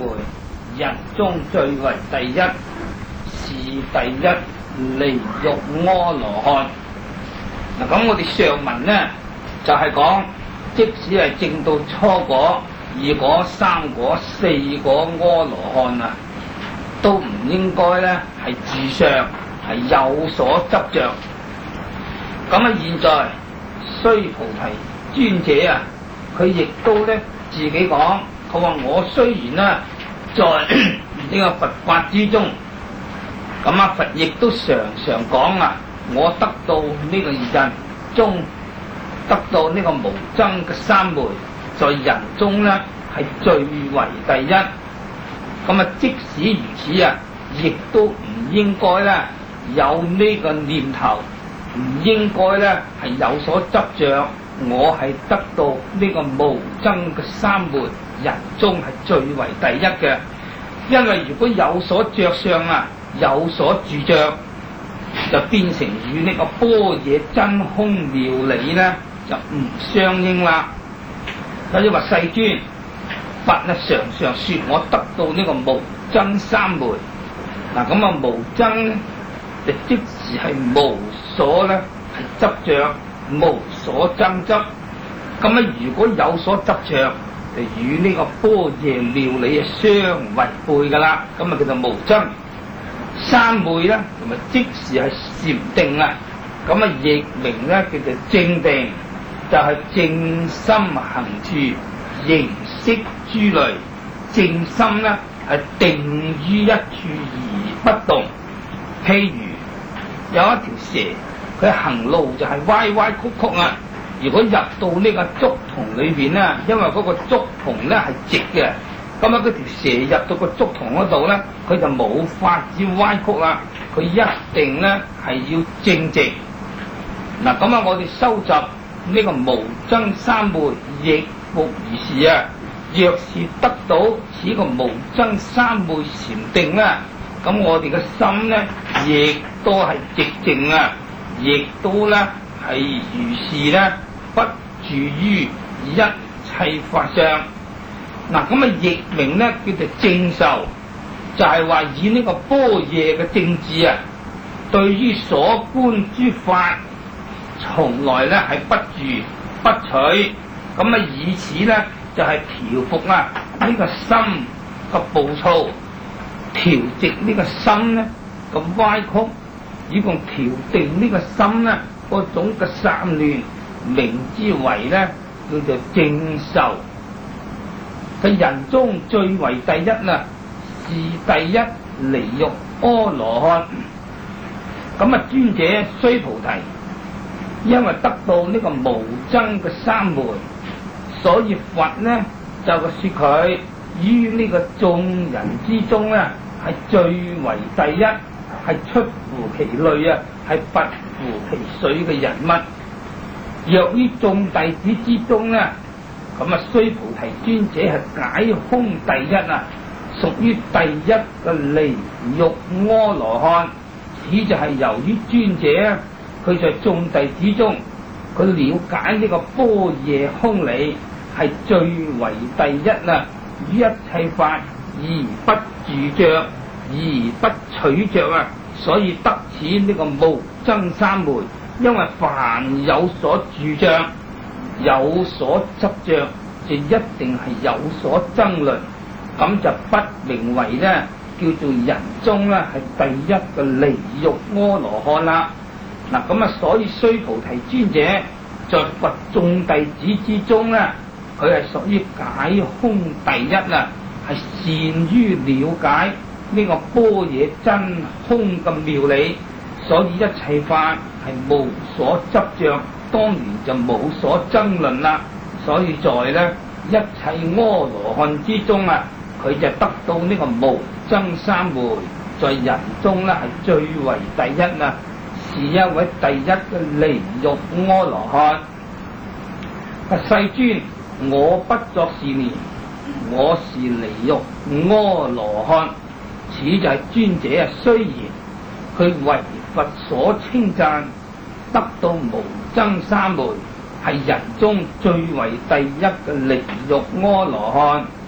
輩，人中最為第一，是第一離欲阿羅漢。嗱，咁我哋上文呢就係講，即使係證到初果、二果、三果、四果阿羅漢啊，都唔應該咧係自上係有所執着。咁啊，現在須菩提尊者啊，佢亦都咧自己講，佢話我雖然啦在呢個佛法之中，咁啊佛亦都常常講啊，我得到呢個人中得到呢個無爭嘅三昧，在人中咧係最為第一。咁啊，即使如此啊，亦都唔應該咧有呢個念頭，唔應該咧係有所執着。我係得到呢個無爭嘅三昧，人中係最為第一嘅。因為如果有所着相啊，有所住着，就變成與呢個般若真空妙理咧就唔相應啦。所以話世尊佛啊常常說我得到呢個無爭三昧。嗱，咁啊無爭就即時係無所咧係執着，無所爭執。咁啊如果有所執着，就與呢個般若妙理啊相違背噶啦。咁啊叫做無爭三昧咧，同埋即時係禪定啊。咁啊譯名咧叫做正定，就係正心行處，形色諸類。正心咧係定於一處而不動。譬如有一條蛇，佢行路就係歪歪曲曲啊。如果入到呢個竹筒裏邊咧，因為嗰個竹筒咧係直嘅，咁啊嗰條蛇入到個竹筒嗰度咧，佢就冇法子歪曲啦，佢一定咧係要正直。嗱，咁啊我哋收集呢個無爭三昧，亦復如是啊。若是得到此個無爭三昧禪定咧，咁我哋嘅心咧亦都係寂靜啊，亦都咧係如是咧，不住於一切法上。嗱，咁啊譯名咧叫做正受，就係話以呢個般若嘅正智啊，對於所觀諸法，從來咧係不住不取。咁啊以此咧就係調伏啊呢個心嘅暴躁，調直呢個心咧嘅歪曲，以共調定呢個心咧嗰種嘅散亂，名之為咧叫做正受。佢人中最為第一啊，是第一離欲阿羅漢。咁啊尊者須菩提，因為得到呢個無爭嘅三昧，所以佛呢就說佢於呢個眾人之中咧係最為第一，係出乎其類啊，係拔乎其水嘅人物。若於眾弟子之中咧，咁啊須菩提尊者係解空第一啊，屬於第一嘅離欲阿羅漢。此就係由於尊者佢在眾弟子中，佢了解呢個般若空理，係最為第一啊，於一切法而不住着，而不取着啊，所以得此呢個無爭三昧。因為凡有所住着，有所執着，就一定係有所爭論，咁就不名為咧叫做人中咧係第一嘅離欲阿羅漢啦。嗱，咁啊所以須菩提尊者在佛眾弟子之中咧，佢係屬於解空第一啊，係善於了解呢個般若真空嘅妙理，所以一切法係無所執着，當然就冇所爭論啦。所以在咧一切阿羅漢之中啊，佢就得到呢個無爭三昧，在人中咧係最為第一啊，是一位第一嘅離欲阿羅漢。世尊，我不作是念，我是離欲阿羅漢。此就係尊者啊，雖然佢為佛所稱讚，得到無爭三昧，係人中最為第一嘅離欲阿羅漢，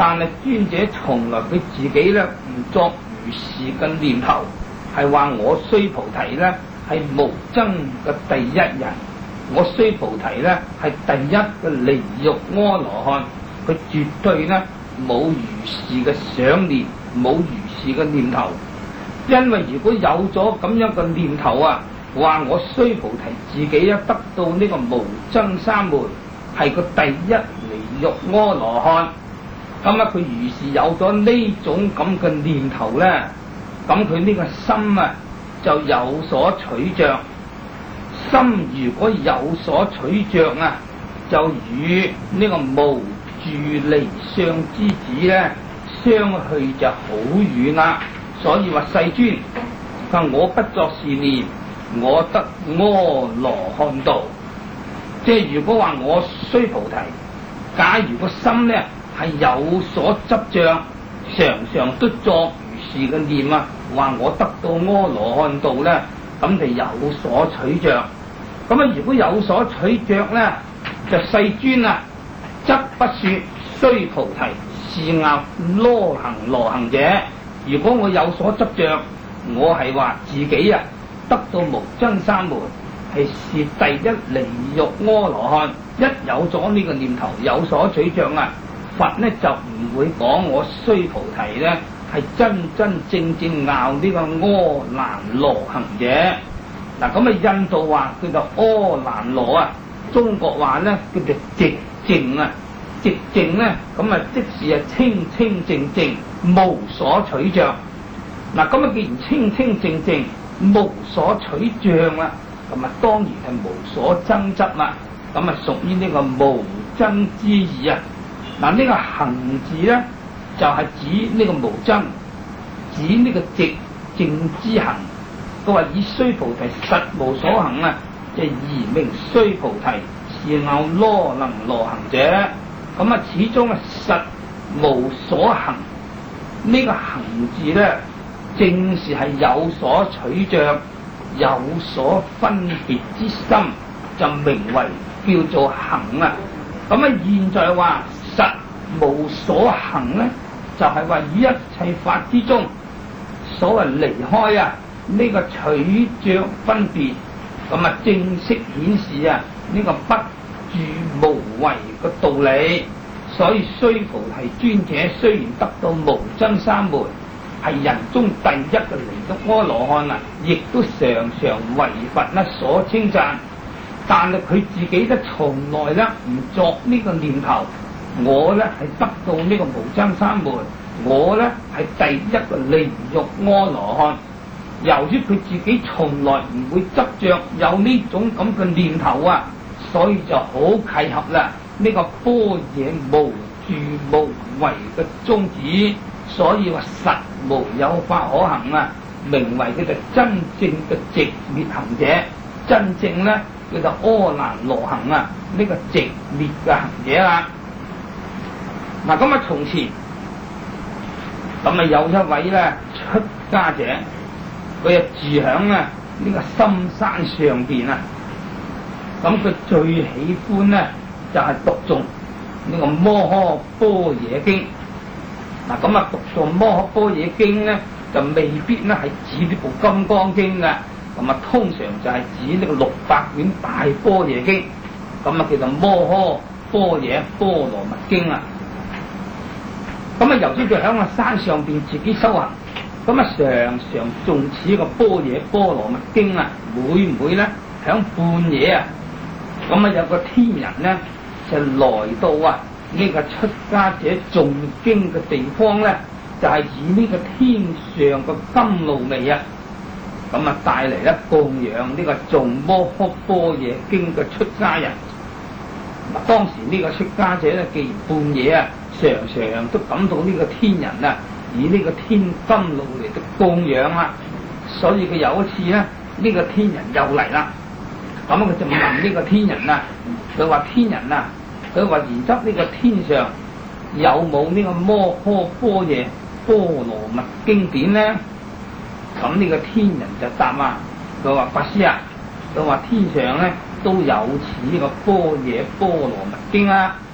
但係尊者從來佢自己咧唔作如是嘅念頭，係話我須菩提咧係無僧嘅第一人，我須菩提咧係第一嘅離欲阿羅漢，佢絕對咧冇如是嘅想念，冇如是嘅念頭。因為如果有咗咁樣嘅念頭啊，話我須菩提自己得到呢個無僧三昧，係個第一離欲阿羅漢，咁佢如是有咗呢種咁嘅念頭咧，咁佢呢個心啊就有所取着。心如果有所取着啊，就與呢個無住離相之子咧相去就好遠啦。所以話世尊，佢我不作是念，我得阿羅漢道。即係如果話我須菩提，假如個心咧係有所執着，常常都作如是嘅念啊，話我得到阿羅漢道咧，咁就有所取着。咁啊，如果有所取着咧，就世尊啊，則不說須菩提是樂羅行者。如果我有所執着，我係話自己啊得到無僧三昧，係第一離欲阿羅漢。一有咗呢個念頭，有所取着啊，佛呢就唔會講我須菩提咧係真真正正拗呢個阿難羅行者。嗱，咁啊印度話叫做阿難羅啊，中國話咧叫做寂靜啊。寂靜咧，咁啊即是啊清清靜靜，無所取着。嗱，咁啊既然清清靜靜，無所取着啦，咁啊當然係無所爭執啦。咁啊屬於呢個無爭之意啊。嗱，呢個行字咧就係指呢個無爭，指呢個寂靜之行。佢話以須菩提實無所行啊，就而名須菩提是樂羅能羅行者。咁啊，始終啊實無所行，呢個行字咧，正是係有所取着、有所分別之心，就名為叫做行啊。咁啊，現在話實無所行咧，就係話以一切法之中，所謂離開啊呢個取着分別，咁啊正式顯示啊呢個不住無為嘅道理。所以須菩提尊者雖然得到無僧三昧，係人中第一嘅離欲阿羅漢啊，亦都常常為佛呢所稱讚。但係佢自己咧從來咧唔作呢個念頭，我咧係得到呢個無僧三昧，我咧係第一個離欲阿羅漢。由於佢自己從來唔會執着有呢種咁嘅念頭啊，所以就好契合啦。呢個般若無住無為嘅宗旨，所以話實無有法可行啊，名為叫做真正嘅寂滅行者。真正咧叫做阿難羅行啊，呢個寂滅嘅行者啦。嗱，咁啊從前咁啊有一位咧出家者，佢啊住響啊呢個深山上邊啊，咁佢最喜歡咧就係讀誦呢個摩訶般若經。嗱，咁啊讀誦摩訶般若經咧，就未必咧係指呢部金剛經嘅，咁啊通常就係指呢個600卷大般若經，咁啊叫做摩訶般若波羅蜜經啊。咁啊由於佢喺個山上邊自己修行，咁啊常常誦持呢個般若波羅蜜經啊，會唔會咧響半夜啊，咁啊有個天人咧就來到啊呢個出家者誦經嘅地方咧，就係以呢個天上嘅甘露味啊，咁啊帶嚟咧供養呢個誦摩訶般若經嘅出家人。嗱，當時呢個出家者咧，既然半夜啊，常常都感到呢個天人啊，以呢個天甘露嚟到供養啦，所以佢有一次咧，呢個天人又嚟啦，咁佢就問呢個天人啊，佢話天人啊，佢話然則呢個天上有冇呢個摩訶般若波羅蜜經典咧？咁呢個天人就答啊，佢話法師啊，佢話天上咧都有似呢個般若波羅蜜經啊。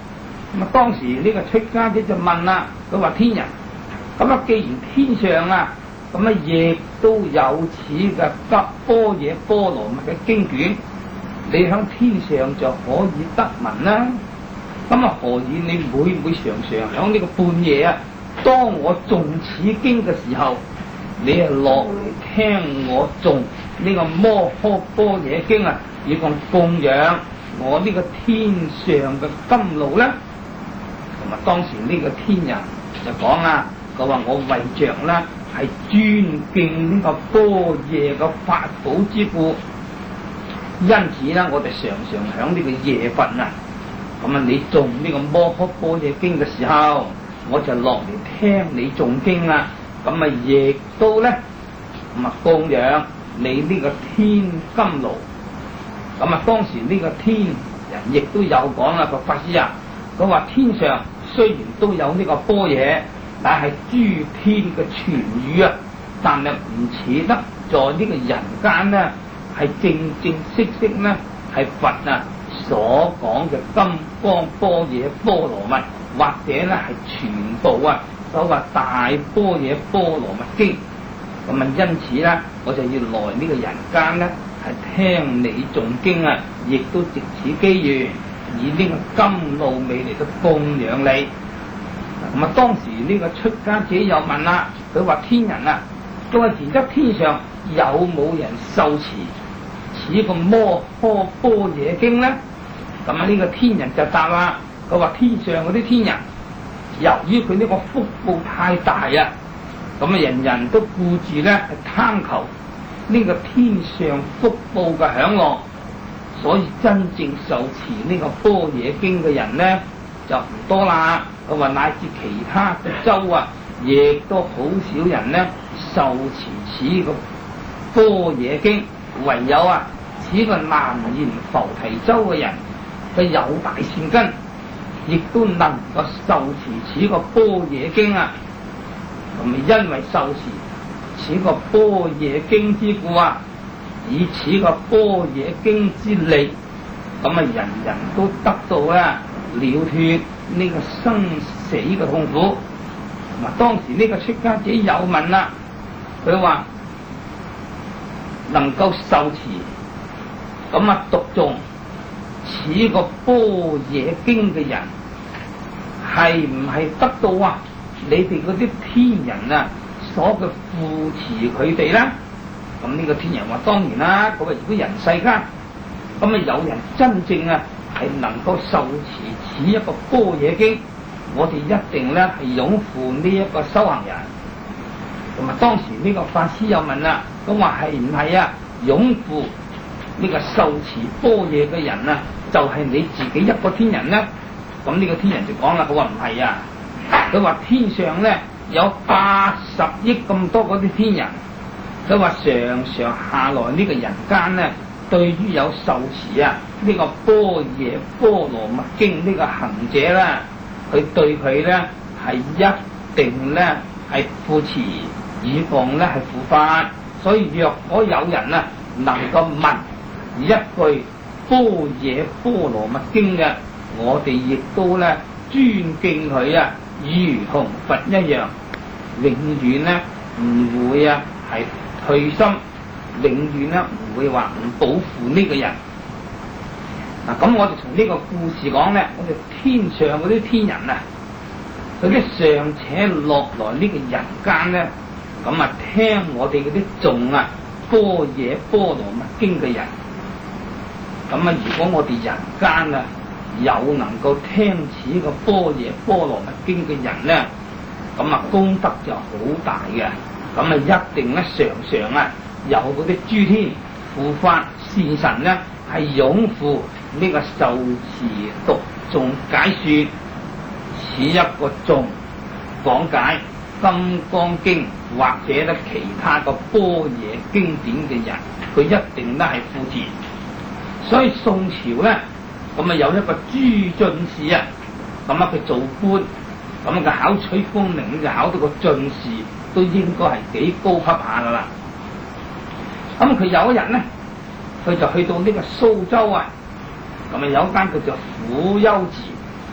咁啊，當時呢個出家者就問啦，佢話天人，咁啊，既然天上啊，咁啊亦都有此嘅般若波羅蜜嘅經卷，你響天上就可以得聞啦。咁啊，何以你會唔會常常響呢個半夜啊？當我誦此經嘅時候，你係落嚟聽我誦呢個摩訶般若經啊，以供養我呢個天上嘅甘露咧？同埋當時呢個天人就講啦，佢話我為着咧係尊敬呢個般若嘅法寶之故，因此咧我哋常常響呢個夜份啊，咁啊你誦呢個摩訶般若經嘅時候，我就落嚟聽你誦經啦。咁啊亦都咧咁啊供養你呢個天甘露。咁啊當時呢個天人亦都有講啦，個法師啊，佢話天上雖然都有呢個般若，但係諸天嘅傳語啊，但係唔似得在呢個人間呢係正正式式呢係佛啊所講嘅金剛般若波羅蜜，或者咧係全部啊所謂大般若波羅蜜經。咁啊因此咧我就要來呢個人間咧係聽你誦經啊，亦都藉此機緣以呢個甘露味嚟到供養你。咁啊當時呢個出家者又問啦，佢話天人啊，佢話而家天上有冇人受持此個摩訶般若經咧？咁啊呢個天人就答啦，佢話天上嗰啲天人，由於佢呢個福報太大啊，咁啊人人都顧住咧係貪求呢個天上福報嘅享樂，所以真正受持呢個般若經嘅人咧就唔多啦。佢話乃至其他嘅州啊，亦都好少人咧受持此個般若經，唯有啊此個南閻浮提州嘅人，佢有大善根，亦都能夠受持此個般若經啊。咁咪因為受持此個般若經之故啊，以此個般若經之力，咁啊人人都得到啊了脫呢個生死嘅痛苦。嗱，當時呢個出家者又問啦，佢話能夠受持咁啊讀誦此個般若經嘅人，係唔係得到啊你哋嗰啲天人啊所嘅扶持佢哋咧？咁呢個天人話當然啦，佢話如果人世間咁啊有人真正啊係能夠受持此一個般若經，我哋一定咧係擁護呢一個修行人。咁啊當時呢個法師又問啦，咁話係唔係啊擁護呢個受持般若嘅人啊就係你自己一個天人咧？咁呢個天人就講啦，佢話唔係啊，佢話天上咧有80億咁多嗰啲天人，佢話常常下來呢個人間咧，對於有受持啊呢個般若波羅蜜經呢個行者啦，佢對佢咧係一定咧係扶持以奉咧係護法。所以若果有人啊能夠聞一句般若波羅蜜經嘅，我哋亦都咧尊敬佢啊，如同佛一樣，永遠咧唔會啊係退心，永遠咧唔會話唔保護呢個人。嗱，咁我哋從呢個故事講咧，我哋天上嗰啲天人啊，佢啲尚且落來呢個人間咧，咁啊聽我哋嗰啲誦啊般若波羅蜜經嘅人，咁啊如果我哋人間啊有能夠聽此個般若波羅蜜經嘅人咧，咁啊功德就好大嘅。咁啊一定咧常常啊有嗰啲諸天護法善神咧係擁護呢個受持讀誦解說此一個誦講解金剛經或者咧其他個般若經典嘅人，佢一定咧係扶持。所以宋朝咧咁啊有一個朱進士啊，咁啊佢做官，咁佢考取功名就考到個進士，都應該係幾高級下噶啦。咁佢有一日咧，佢就去到呢個蘇州啊，咁啊有間叫做虎丘寺，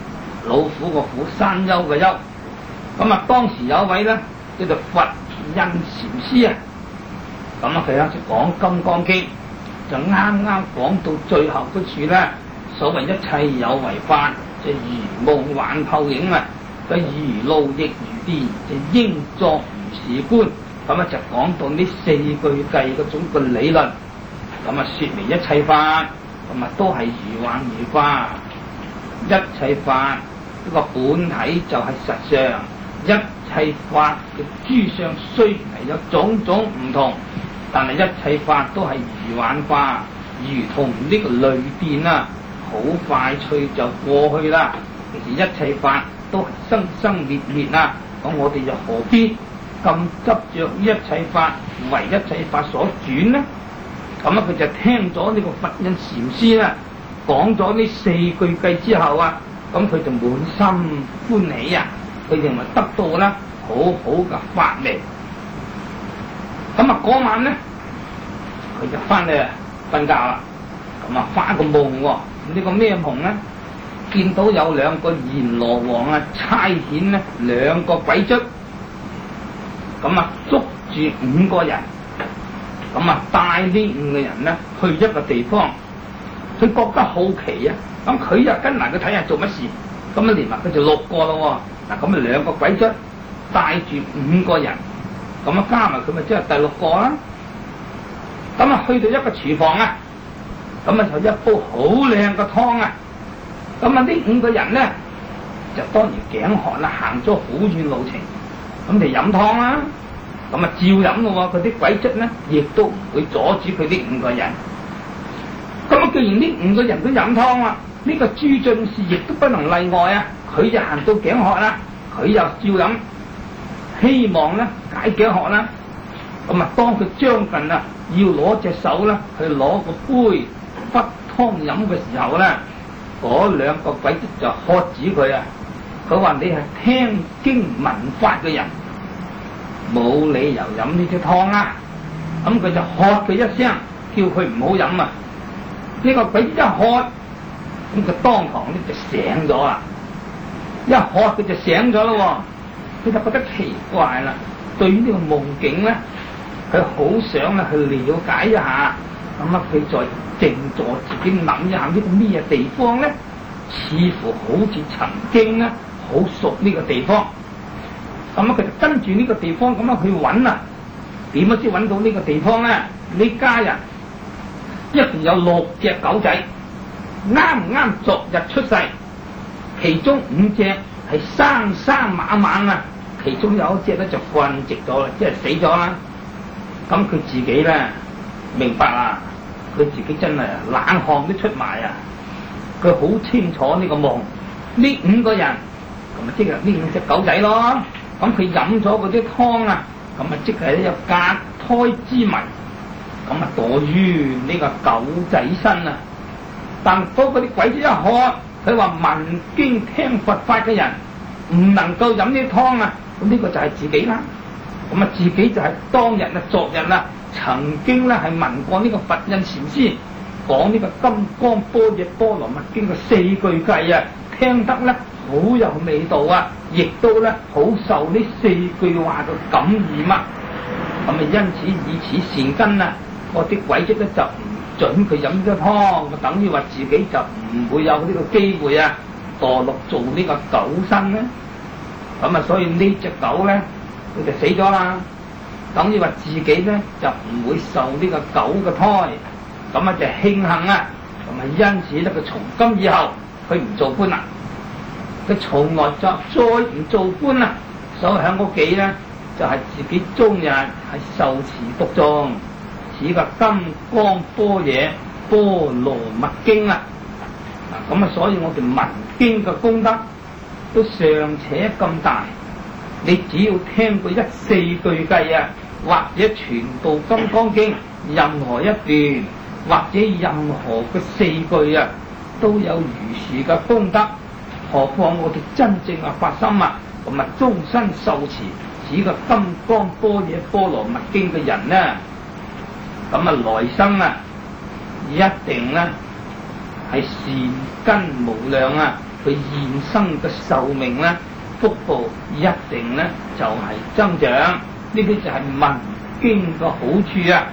老虎個虎，山丘嘅丘。咁啊，當時有一位咧叫做佛印禪師啊，咁啊佢咧就講《金剛經》，就啱啱講到最後嗰處咧，所謂一切有為法，就如夢幻泡影啊，個如露亦如電，就應作如是觀。咁啊就講到呢四句計嗰種個理論，咁啊說明一切法，咁啊都係如幻如化，一切法呢個本體就係實相，一切法嘅諸相雖然係有種種唔同，但係一切法都係如幻化，如同呢個雷電啊，好快脆就過去啦。其實一切法都係生生滅滅啊，咁我哋又何必咁執着呢一切法為一切法所轉呢？咁啊，佢就聽咗呢個佛印禪師啦，講咗呢四句計之後啊，咁佢就滿心歡喜啊！佢認為得到啦好好嘅法味。咁啊，嗰晚咧，佢就翻嚟瞓覺啦。咁啊，發個夢喎。呢個咩夢咧？見到有兩個閻羅王啊，差遣咧兩個鬼卒。咁啊，捉住5個人，咁啊帶呢5個人咧去一個地方，佢覺得好奇啊，咁佢又跟埋佢睇下做乜事，咁啊連埋佢就6個咯喎，嗱咁啊2個鬼卒帶住5個人，咁啊加埋佢咪即係第6個啦，咁啊去到一個廚房啊，咁啊就一煲好靚嘅湯啊，咁啊呢5個人咧就當然頸渴啦，行咗好遠路程。咁就飲湯啦，咁啊照飲咯喎，佢啲鬼卒咧亦都唔會阻止佢呢5個人。咁啊，既然呢5個人都飲湯啦，呢個朱進士亦都不能例外啊！佢就行到頸渴啦，佢又照飲，希望咧解頸渴啦。咁啊，當佢將近啊要攞隻手啦去攞個杯滗湯飲嘅時候咧，嗰2個鬼卒就喝止佢啊！佢話你係聽經聞法嘅人，冇理由飲呢隻湯啊！咁佢就喝佢一聲，叫佢唔好飲啊！呢個鬼卒一喝，咁佢當堂咧就醒咗啦！一喝佢就醒咗咯喎，佢就覺得奇怪啦。對於呢個夢境咧，佢好想咧去了解一下。咁啊，佢再靜坐自己諗一下呢個咩地方咧，似乎好似曾經咧。好熟呢個地方，咁啊佢就跟住呢個地方咁樣去揾啊，點樣先揾到呢個地方咧？呢家人一共有6隻狗仔，啱唔啱昨日出世，其中5隻係生猛猛啊，其中有一隻咧就瞓直咗啦，即係死咗啦。咁佢自己咧明白啦，佢自己真係冷汗都出埋啊！佢好清楚呢個夢，呢5個人。咁啊，即係呢5隻狗仔咯。咁佢飲咗嗰啲湯啊，咁啊，即係有隔胎之謎。咁啊，墮於呢個狗仔身啊。但當嗰啲鬼子一喝，佢話聞經聽佛法嘅人唔能夠飲啲湯啊。咁呢個就係自己啦。咁啊，自己就係當日啊，昨日啊，曾經咧係聞過呢個佛印禪師講呢個金剛般若波羅蜜經嘅4句偈啊，聽得咧。好有味道啊！亦都咧好受呢4句話嘅感染啊！咁啊，因此以此善根啊，嗰啲鬼卒咧就唔准佢飲呢個湯，就等於話自己就唔會有呢個機會啊墮落做呢個狗身咧。咁啊，所以呢隻狗咧佢就死咗啦，等於話自己咧就唔會受呢個狗嘅胎。咁啊就慶幸啊！咁啊，因此咧佢從今以後佢唔做官啦。佢從來就再唔做官啦，所以喺屋企咧就係自己終日係受持讀誦似個金剛般若波羅蜜經啊！咁啊，所以我哋聞經嘅功德都尚且咁大，你只要聽過4句偈啊，或者全部金剛經任何一段，或者任何嘅4句啊，都有如是嘅功德。何況我哋真正啊發心啊，咁啊終身受持似個金剛般若波羅蜜經嘅人呢，咁啊來生啊一定咧係善根無量啊， 佢現生嘅壽命咧，福報一定咧就係增長。呢啲就係聞經嘅好處啊！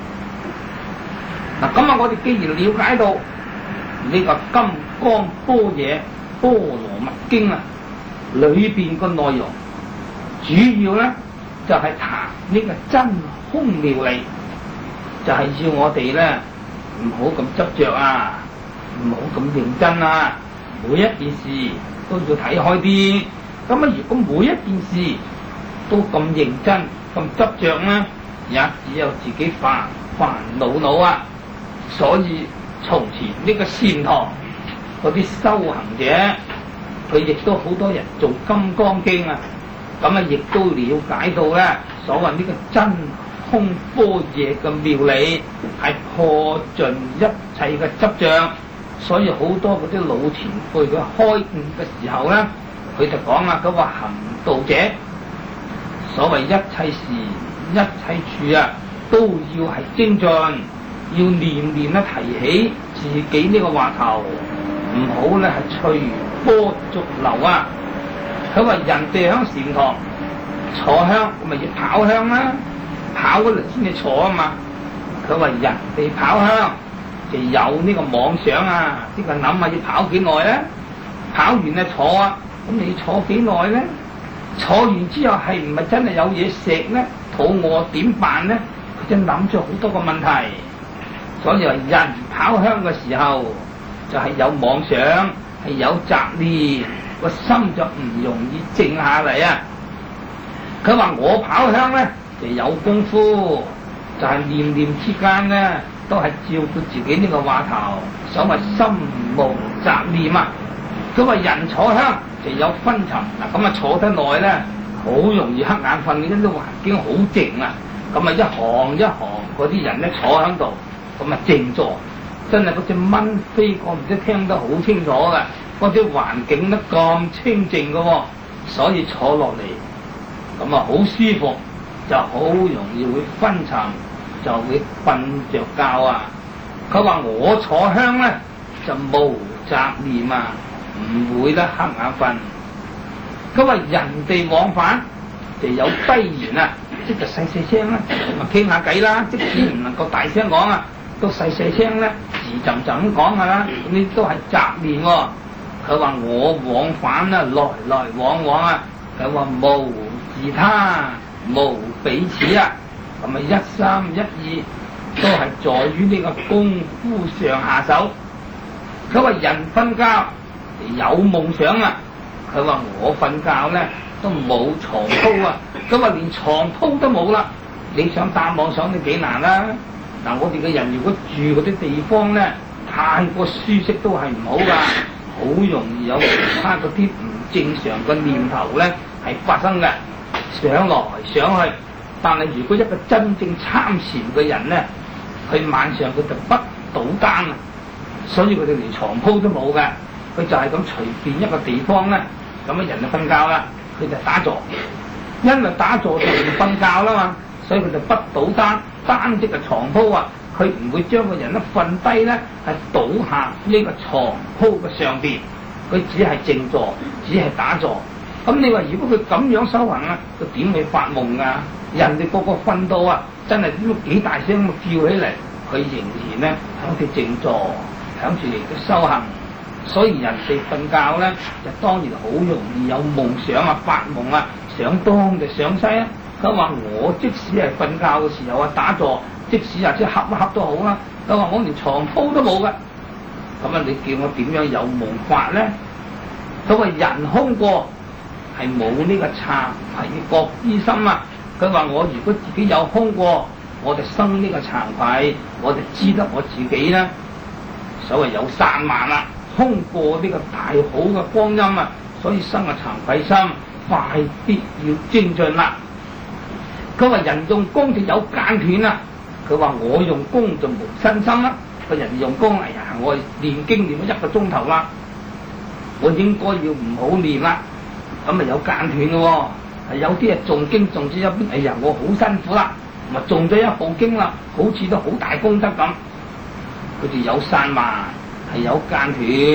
嗱，咁啊，我哋既然了解到呢個《金剛般若波羅蜜經》啊，裏邊個內容主要咧就係談呢個真空妙理，就係要我哋咧唔好咁執着啊，唔好咁認真啊，每一件事都要睇開啲。咁啊，如果每一件事都咁認真、咁執着咧，也只有自己煩惱啊！所以從前呢個禪堂嗰啲修行者，佢亦都好多人做《金剛經》啊，咁啊亦都了解到咧，所謂呢個真空般若嘅妙理係破盡一切嘅執着。所以好多嗰啲老前輩佢開悟嘅時候咧，佢就講啊，佢話行道者，所謂一切時一切處啊，都要係精進，要念念咧提起自己呢個話頭，唔好咧係隨波逐流啊！佢話人哋響禪堂坐香，咁咪要跑香啦，跑嗰輪先至坐啊嘛。佢話人哋跑香就有呢個妄想啊，呢個諗啊要跑幾耐咧？跑完啊坐啊，咁你坐幾耐咧？坐完之後係唔係真係有嘢食咧？肚餓點辦咧？佢真諗咗好多個問題。所以話人跑香嘅時候就係有妄想，係有雜念，個心就唔容易靜下嚟啊！佢話我跑香咧就有功夫，就係念念之間咧都係照顧自己呢個話頭，所謂心無雜念啊！佢話人坐香就有昏沉嗱，咁啊坐得耐咧，好容易瞌眼瞓，因為環境好靜啊！咁啊一行一行嗰啲人咧坐喺度。咁啊靜坐，真係嗰隻蚊飛過，唔知聽得好清楚嘅，嗰啲環境都咁清靜嘅，所以坐落嚟咁啊好舒服，就好容易會昏沉，就會瞓着覺啊！佢話我坐香咧就無雜念啊，唔會得瞌眼瞓。佢話人哋往返就有低言啊，即係細細聲啦，咁啊傾下偈啦，即使唔能夠大聲講啊。都細細聲咧，自陣陣咁講下啦，咁呢都係雜念喎。佢話我往返啊，來來往往啊，佢話無自他，無彼此啊，咁啊一三一二都係在於呢個功夫上下手。佢話人瞓覺有夢想啊，佢話我瞓覺咧都冇床鋪啊，佢話連床鋪都冇啦，你想打妄想都幾難啦。嗱，我哋嘅人如果住嗰啲地方咧，太過舒適都係唔好噶，好容易有其他嗰啲唔正常嘅念頭咧係發生嘅，想來想去。但係如果一個真正參禪嘅人咧，佢晚上佢就不倒單啊，所以佢哋連床鋪都冇嘅，佢就係咁隨便一個地方咧，咁啊人就瞓覺啦，佢就打坐，因為打坐就唔瞓覺啦嘛，所以佢就不倒單。單即嘅床鋪啊，佢唔會將個人咧瞓低咧，係倒下呢個床鋪嘅上邊，佢只係靜坐，只係打坐。咁你話如果佢咁樣修行啊，佢點會發夢啊？人哋個個瞓到啊，真係都幾大聲咁叫起嚟，佢仍然咧響住靜坐，響住嚟到修行。所以人哋瞓覺咧，就當然好容易有夢想啊、發夢啊，想東就想西啊。佢話我即使係瞓覺嘅時候啊打坐，即使啊即係瞌一瞌都好啦。佢話我連床鋪都冇嘅，咁啊你叫我點樣有夢法咧？佢話人空過係冇呢個慚愧覺之心啊！佢話我如果自己有空過，我就生呢個慚愧，我就知得我自己啦。所謂有散漫啦，空過呢個大好嘅光陰啊，所以生個慚愧心，快啲要精進啦。佢話人用功就有間斷啦，佢話我用功就無身心啦。個人用功，哎呀，我念經念咗1個鐘頭啦，我應該要唔好念啦，咁咪有間斷咯。係有啲啊誦經誦至一邊，哎呀，我好辛苦啦，咪誦咗1部經啦，好似都好大功德咁。佢哋有散漫，係有間斷。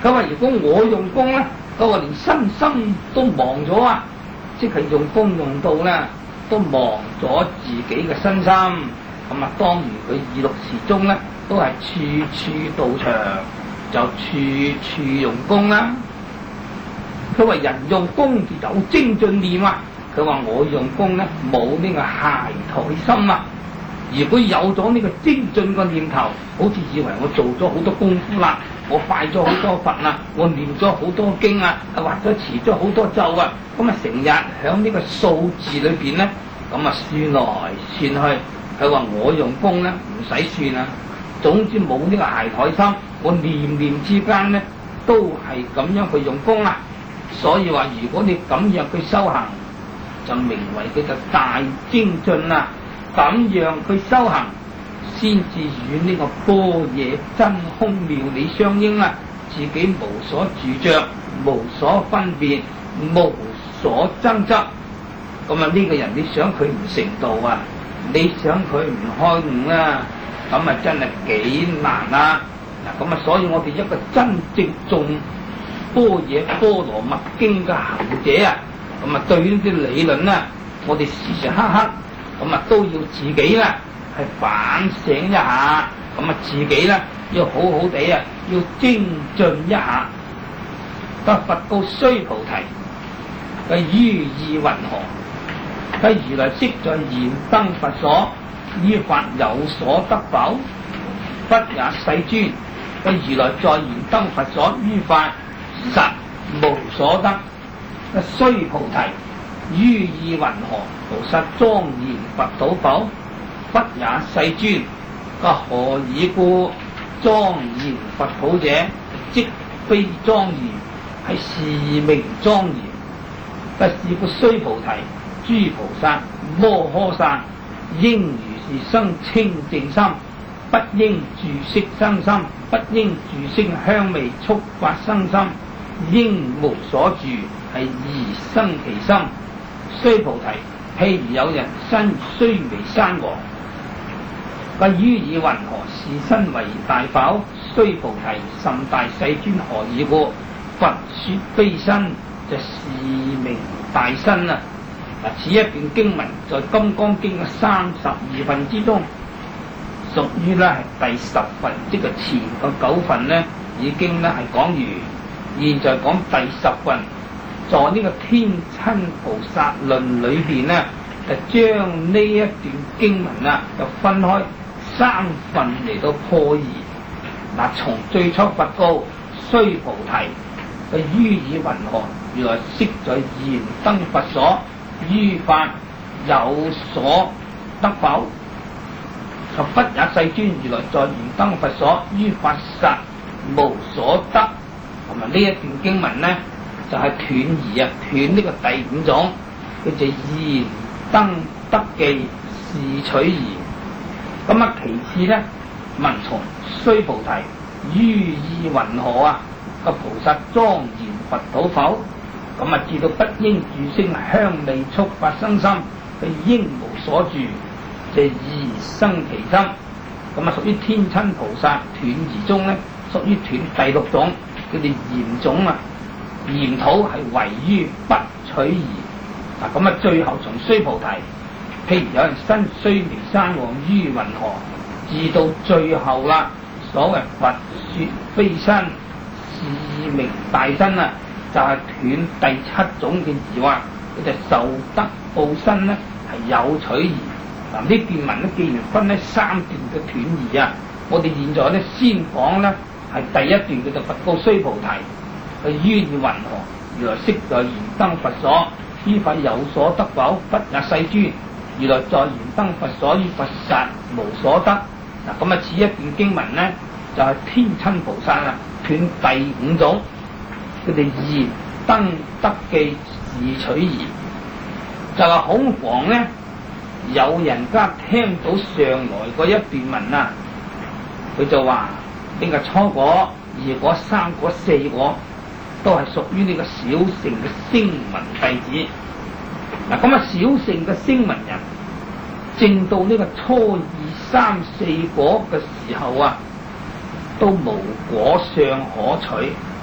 佢話如果我用功咧，佢話連身心都忘咗啊，即係用功用到咧都忘咗自己嘅身心。咁啊，當如佢二六時中咧，都係處處道場，就處處用功啦。佢話人用功就有精進念啊，佢話我用功咧冇呢個懈怠心啊。如果有咗呢個精進個念頭，好似以為我做咗好多功夫啦，我拜咗好多佛啊，我念咗好多經啊，或者持咗好多咒啊，咁啊成日響呢個數字裏邊咧，咁啊算來算去。佢話我用功咧唔使算啊，總之冇呢個懈怠心，我念念之間咧都係咁樣去用功啦。所以話如果你咁樣去修行，就名為佢就大精進啦。咁樣去修行，先至與呢個般若真空妙理相應啦。自己無所住着，無所分別，無所爭執。咁啊呢個人你想佢唔成道啊？你想佢唔開悟啊？咁啊真係幾難啊！嗱，咁啊所以我哋一個真正誦般若波羅蜜經嘅行者啊，咁啊對呢啲理論啊，我哋時時刻刻咁啊都要自己咧係反省一下，咁啊自己咧要好好地啊，要精進一下。得佛告須菩提：佢於意云何？佢如來昔在燃燈佛所，於法有所得否？不也，世尊。佢如來在燃燈佛所，於法實無所得。須菩提，於意云何？菩薩莊嚴佛土否？不也，世尊。何以故？莊嚴佛土者，即非莊嚴，係是名莊嚴。是故須菩提，諸菩薩摩訶薩應如是生清淨心，不應住色生心，不應住聲香味觸法生心，應無所住，係而生其心。須菩提，譬如有人身須彌山王，不於以云何？是身為大否？須菩提，甚大。世尊，何以故？佛說非身，就是名大身啊！嗱，此一段經文在《金剛經》嘅32分之中，屬於咧係第10分，即係前個9份咧已經咧係講完，現在講第10份，在呢個天親菩薩論裏邊咧，就將呢一段經文啊，就分開3份嚟到破疑。嗱，從最初佛告須菩提，佢於以云何？如來昔在燃燈佛所，於法有所得否？及不也，世尊。如來在燃燈佛所，於法實無所得。同埋呢一段經文呢，就係、是、斷疑啊，斷呢個第5種，叫做燃燈得記是取疑。咁啊，其次呢，問從須菩提，於意云何啊？個菩薩莊嚴佛土否？咁啊，至到不應住聲香味觸法生心，佢應無所住，就而生其心。咁啊，屬於天親菩薩斷疑中咧，屬於斷第6種，叫做嚴種啊。嚴土係唯於不取疑。嗱，咁啊，最後從須菩提，譬如有人身須彌山王於云何？至到最後啦，所謂佛說非身，是名大身啊！就係斷第7種嘅疑惑，佢就受得報身咧係有取疑。嗱，呢段文咧既然分喺3段嘅斷疑啊，我哋現在咧先講咧係第一段叫做佛告須菩提，佢於意云何？如來昔在燃燈佛所，於法有所得否？不也，世尊。如來在燃燈佛所，於法實無所得。嗱，咁啊，此一段經文咧就係、是、天親菩薩啊斷第5種。佢哋燃燈得記是取疑，就係恐防咧，有人家聽到上來嗰一段文啊，佢就話呢個初果、2果、3果、4果都係屬於呢個小乘嘅聲聞弟子。嗱，咁啊，小乘嘅聲聞人證到呢個初2、3、4果嘅時候啊，都無果相可取。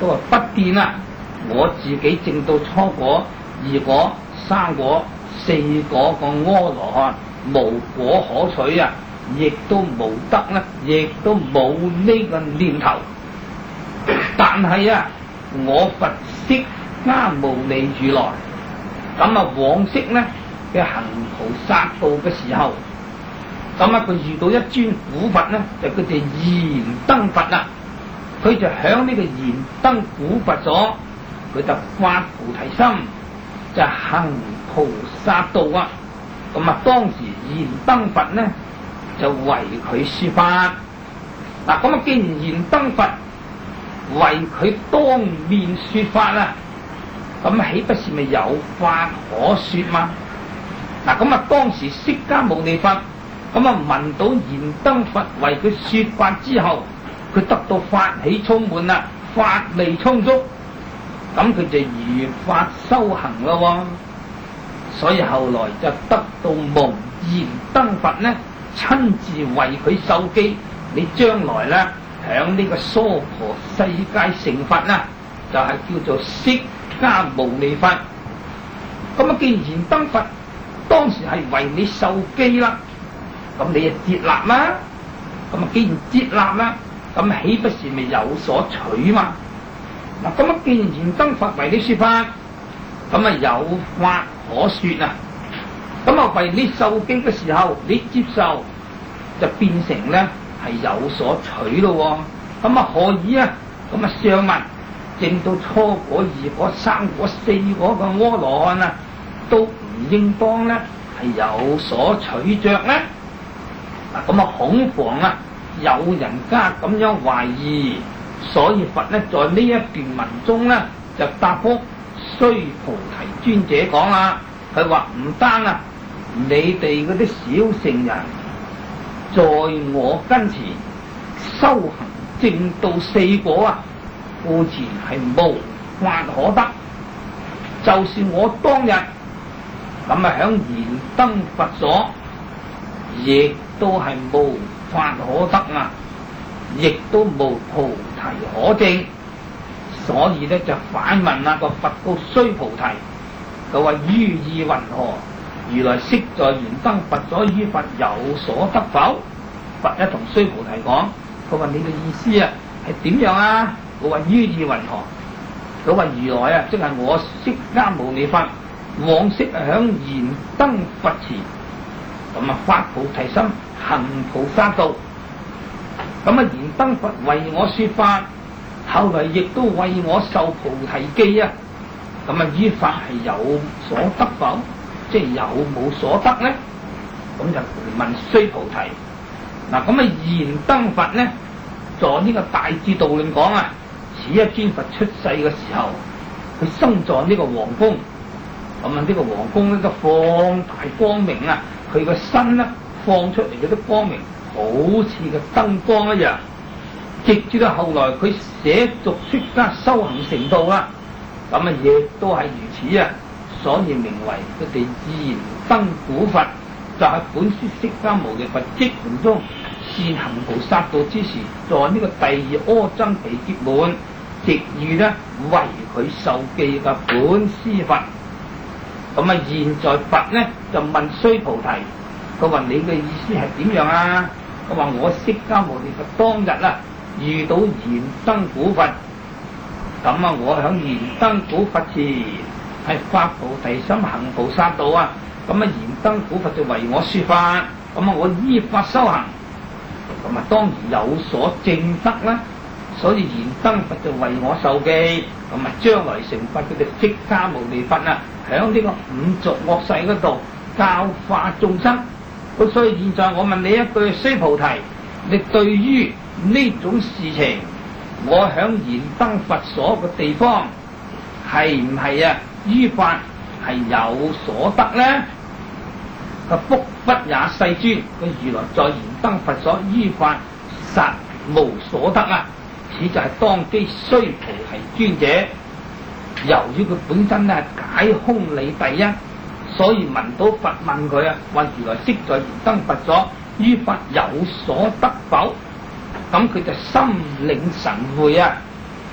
都係不變啦。我自己證到初果、二果、三果、四果個阿羅漢，無果可取啊，亦都無得啦，亦都冇呢個念頭。但係啊，我佛釋迦牟尼如來咁啊，往昔呢嘅行菩薩道嘅時候，咁啊佢遇到一尊古佛呢，就叫做燃燈佛啦。佢就響呢個燃燈古佛所，佢就發菩提心，就行菩薩道啊。咁啊，當時燃燈佛呢就為佢說法。嗱，咁啊，既然燃燈佛為佢當面說法啊，咁豈不是咪有法可說嘛？嗱，咁啊，當時釋迦牟尼佛咁啊聞到燃燈佛為佢說法之後，佢得到法喜充滿啦，法力充足，咁佢就如法修行咯。所以後來就得到蒙燃燈佛呢親自為佢授記，你將來呢響呢個娑婆世界成佛啦，就係叫做釋迦牟尼佛。咁啊，既然燃燈佛當時係為你授記啦，咁你就接納啦。咁啊，既然接納啦，咁豈不是咪有所取嘛？嗱，咁啊，既然燃燈佛為你說法，咁啊有法可說啊。咁啊，為你授記嘅時候，你接受就變成咧係有所取咯。咁啊，何以啊？咁啊，上文證到初果、二果、三果、四果嘅阿羅漢啊，都唔應當咧係有所取着咧。嗱，咁啊，恐防啊有人家咁樣懷疑，所以佛咧在呢一段文中咧就答覆須菩提尊者講啦。佢話唔單啊，你哋嗰啲小乘人在我跟前修行證到四果啊，故前係無法可得。就是我當日咁啊，響燃燈佛所，亦都係無法可得啊，亦都無菩提可證。所以咧就反問啊個佛告須菩提，佢話於意云何？如來昔在燃燈佛所於佛有所得否？佛一同須菩提講，佢話你嘅意思啊係點樣啊？佢話於意云何？佢話如來啊，即係我釋迦牟尼佛往昔響燃燈佛前，咁啊發菩提心，行菩薩道。咁啊燃燈佛為我說法，後來亦都為我受菩提記啊。咁啊於法係有所得否？即係有冇所得呢？咁就問須菩提。嗱，咁啊燃燈佛呢，在呢個大智度論講啊，此一尊佛出世嘅時候，佢生在呢個皇宮。咁啊呢個皇宮咧都放大光明啊，佢個身呢放出嚟嗰啲光明，好似個燈光一樣。直至到後來佢捨俗出家修行成道啦，咁啊亦都係如此啊。所以名為佢哋燃燈古佛，就係、是、本師釋迦牟尼佛即門中善行菩薩道之時，在呢個第二阿僧祇劫門，直遇呢為佢受記嘅本師佛。咁啊，現在佛呢就問須菩提，佢話你嘅意思係點樣啊？佢話我釋迦牟尼佛當日啊遇到燃燈古佛，咁啊我響燃燈古佛前係發菩提心行菩薩道啊。咁啊燃燈古佛就為我說法，咁啊我依法修行，咁啊當然有所證得啦。所以燃燈佛就為我受記，咁啊將來成佛佢哋釋迦牟尼佛啊，響呢個五濁惡世嗰度教化眾生。咁所以現在我問你一句，須菩提，你對於呢種事情，我響燃燈佛所嘅地方係唔係啊於法係有所得呢？個福不也世尊，佢如來在燃燈佛所於法實無所得啊！此就係當機須菩提尊者，由於佢本身咧解空理第一，所以聞到佛問佢啊，話如來昔在燃燈佛所於法有所得否？咁佢就心領神會啊，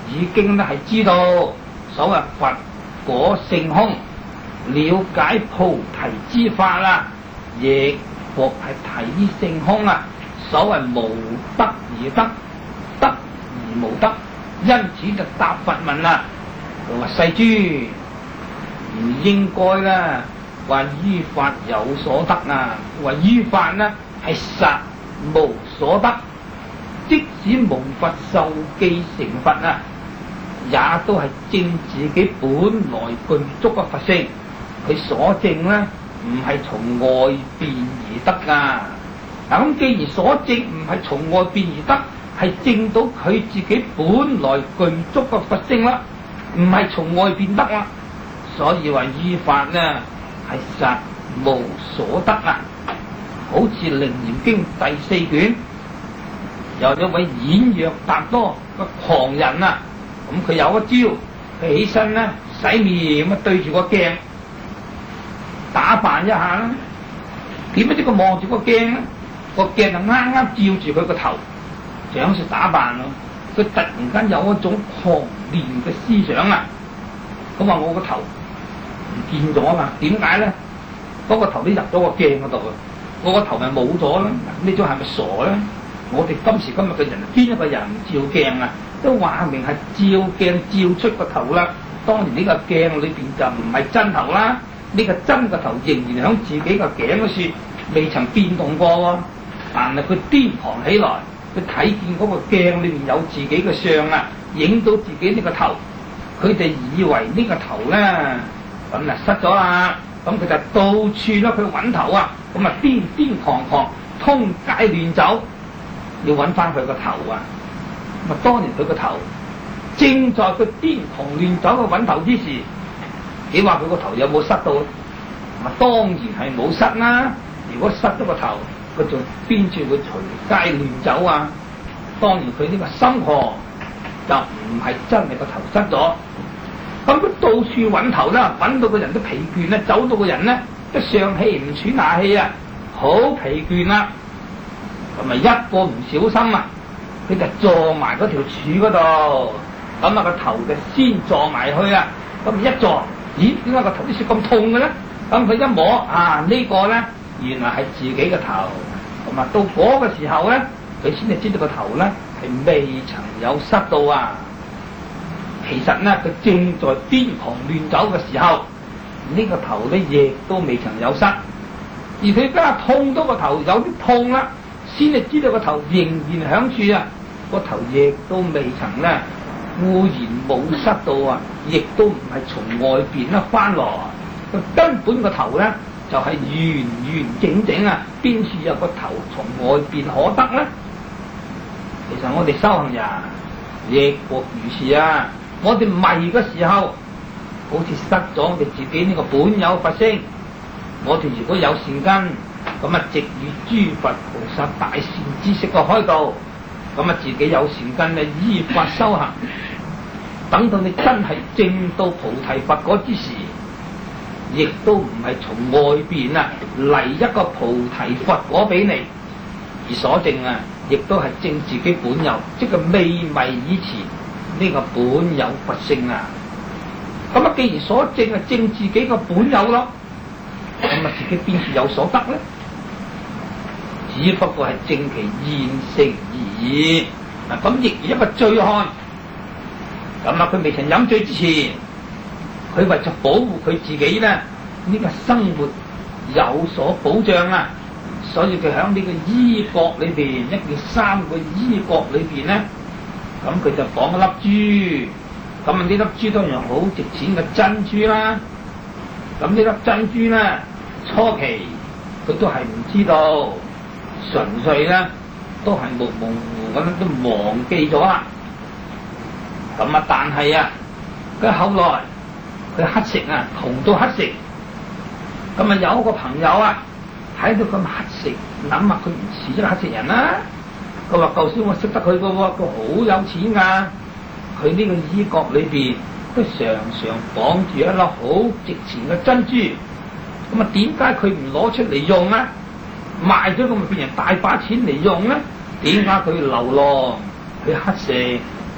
已經咧係知道所謂佛果性空，了解菩提之法啦，亦復係提於性空啊。所謂無得而得，得而無得，因此就答佛問啦。佢話世尊唔應該啦，話於法有所得啊，話於法呢係實無所得，即使無佛受記成佛啊，也都係證自己本來具足嘅佛性。佢所證呢唔係從外邊而得噶。嗱，咁既然所證唔係從外邊而得，係證到佢自己本來具足嘅佛性啦，唔係從外邊得啦，所以話於法呢係實無所得啊。好似《楞嚴經》第4卷，有一位演若達多個狂人啊，咁佢有一招，佢起身咧洗面咁啊，對住個鏡打扮一下啦。點不知佢望住個鏡咧，個鏡就啱啱照住佢個頭，想說打扮咯。佢突然間有一種狂亂嘅思想啊，咁話我個頭唔見咗嘛？點解咧？嗰個頭都入咗個鏡嗰度啊！我個頭咪冇咗啦！呢種係咪傻咧？我哋今時今日嘅人，邊一個人唔照鏡啊？都話明係照鏡照出個頭啦。當然呢個鏡裏邊就唔係真頭啦，呢個真個頭仍然響自己個頸嗰處，未曾變動過喎。但係佢癲狂起來，佢睇見嗰個鏡裏邊有自己嘅相啊，影到自己呢個頭，佢哋以為呢個頭咧咁啊失咗啦。咁佢就到處咧去揾頭啊，咁啊癲癲狂狂，通街亂走，要揾翻佢個頭啊！咁啊，當年佢個頭正在佢癲狂亂走嘅揾頭之時，你話佢個頭有冇失到？咁啊，當然係冇失啦。如果失咗個頭，佢仲邊處會隨街亂走啊？當然佢呢個心河就唔係真係個頭失咗。咁佢到處揾頭啦，揾到個人都疲倦啦，走到個人咧都上氣唔喘下氣啊，好疲倦啦。咁咪一個唔小心啊，佢就撞埋嗰條柱嗰度，咁啊個頭就先撞埋去啊。咁一撞，咦？點解個頭啲雪咁痛嘅咧？咁佢一摸啊，呢個咧原來係自己嘅頭。咁啊到嗰個時候咧，佢先至知道個頭咧係未曾有失到啊。其實呢，佢正在癲狂亂走嘅時候，呢個頭咧亦都未曾有失，而佢家痛到個頭有啲痛啦，先至知道個頭仍然響處啊，個頭亦都未曾咧固然冇失到啊，亦都唔係從外邊咧翻來，佢根本個頭咧就係完完整整啊，邊處有個頭從外邊可得咧？其實我哋修行人亦或如是啊。我哋迷嘅時候，好似失咗我哋自己呢個本有佛性。我哋如果有善根，咁啊藉與諸佛菩薩大善知識嘅開導，咁啊自己有善根咧依法修行，等到你真係證到菩提佛果之時，亦都唔係從外邊啊嚟一個菩提佛果俾你，而所證啊，亦都係證自己本有，即係未迷以前。呢個本有佛性啊，咁啊，既然所證係證自己個本有咯，咁啊，自己邊處有所得咧？只不過係證其現成而已。嗱，咁亦如一個醉漢，咁啊，佢未曾飲醉之前，佢為咗保護佢自己咧，呢個生活有所保障啊，所以佢喺呢個衣角裏邊，一件衫個衣角裏邊咧。咁佢就綁一粒珠，咁啊呢粒珠當然好值錢嘅珍珠啦。咁呢粒珍珠咧，初期佢都係唔知道，純粹咧都係模模糊糊咁都忘記咗啦。咁啊，但係啊，佢後來佢乞食啊，窮到乞食。咁啊有一個朋友啊，睇到咁乞食，諗下佢唔似一個乞食人啦。佢話舊時我識得佢嘅喎，佢好有錢㗎。佢呢個衣角裏邊都常常綁住一粒好值錢嘅珍珠。咁啊，點解佢唔攞出嚟用啊？賣咗咁咪變成大把錢嚟用咧？點解佢流浪去乞食，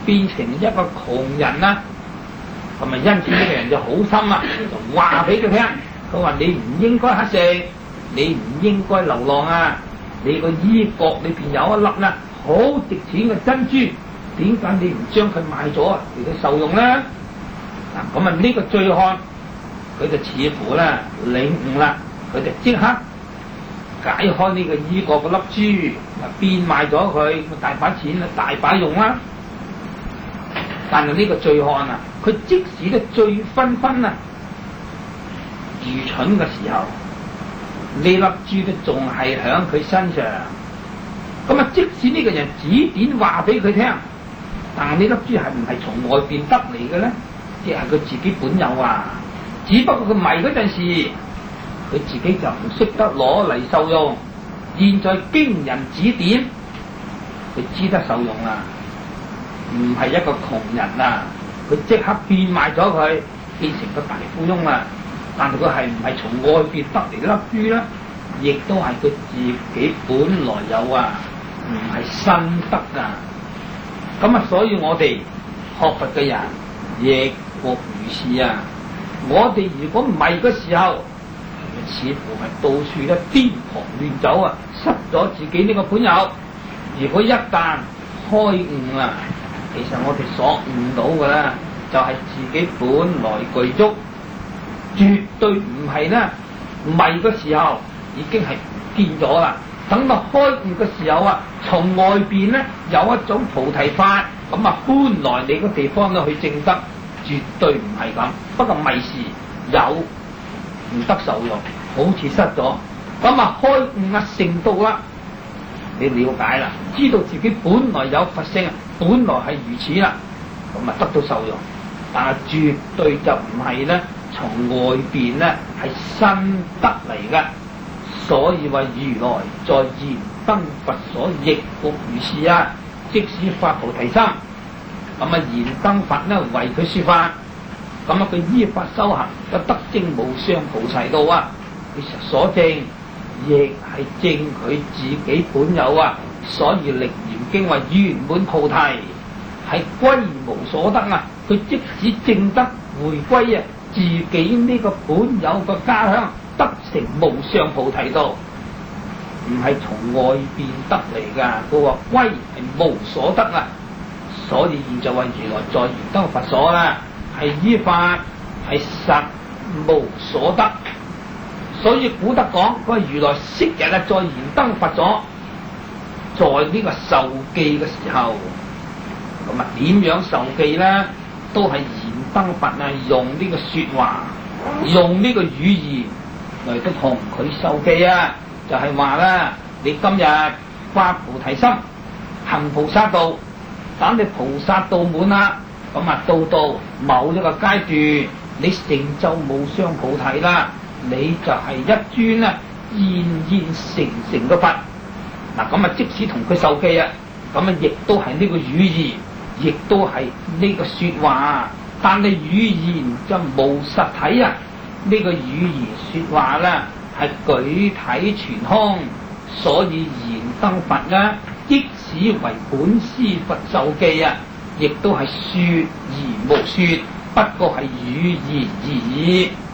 變成一個窮人啦。咁啊，因此呢個人就好心啊，就話俾佢聽，佢話你唔應該乞食，你唔應該流浪啊！你個衣角裏邊有一粒啦，好值錢嘅珍珠，點解你唔將佢賣咗嚟到受用咧？嗱，咁啊呢個醉漢佢就似乎咧領悟啦，佢就即刻解開呢個衣角嗰粒珠，變賣咗佢，大把錢啦，大把用啦。但係呢個醉漢啊，佢即使都醉醺醺啊，愚蠢嘅時候，呢粒珠都仲係響佢身上。咁啊，即使呢個人指點話俾佢聽，但係呢粒珠係唔係從外邊得嚟嘅咧？即係佢自己本有啊。只不過佢迷嗰陣時，佢自己就唔識得攞嚟受用。現在經人指點，佢知得受用啦。唔係一個窮人啊！佢即刻變賣咗佢，變成個大富翁啦。但係佢係唔係從外邊得嚟粒珠咧？亦都係佢自己本來有啊，唔係新得啊。咁啊，所以我哋學佛嘅人亦或如是啊。我哋如果迷嘅時候，似乎係到處咧癲狂亂走啊，失咗自己呢個本有。如果一旦開悟啊，其實我哋所悟到嘅咧，就係自己本來具足，絕對唔係咧迷嘅時候已經係唔見咗啦。等到開悟嘅時候啊，從外邊咧有一種菩提法，咁啊搬來你個地方咧去證得，絕對唔係咁。不過迷時有唔得受用，好似失咗。咁啊開悟啊成道啦，你了解啦，知道自己本來有佛性，本來係如此啦，咁啊得到受用。但係絕對就唔係咧，從外邊咧係新得嚟嘅。所以話如來在燃燈佛所亦復如是啊！即使發菩提心，咁啊燃燈佛咧為佢說法，咁啊佢依法修行，就得證無上菩提道啊！佢所證亦係證佢自己本有啊！所以力嚴經話圓滿菩提係歸無所得啊！佢即使證得回歸啊自己呢個本有嘅家鄉，得成無上菩提道，唔係從外邊得嚟噶。佢話歸係無所得啊！所以現在話如來在燃燈佛所啦，係依法係實無所得。所以古德講，佢話如來昔日啊在燃燈佛所，在呢個受記嘅時候，咁啊點樣受記咧？都係燃燈佛啊用呢個說話，用呢個語言嚟到同佢受記啊，就係話啦，你今日發菩提心，行菩薩道，等你菩薩道滿啦，咁啊到某一個階段，你成就無上菩提啦，你就係一尊啊現成嘅佛。嗱咁啊，即使同佢受記啊，咁啊亦都係呢個語言，亦都係呢個說話，但係語言就無實體啊。呢個語言說話咧係具體全空，所以燃燈佛咧，即使為本師佛受記啊，亦都係說而無說，不過係語言而已。